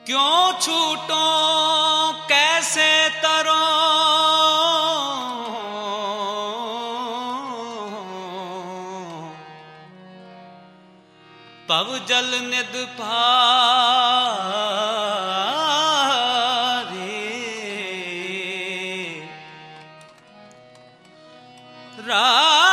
क्यों छूटो कैसे तरो पव जल निद भारे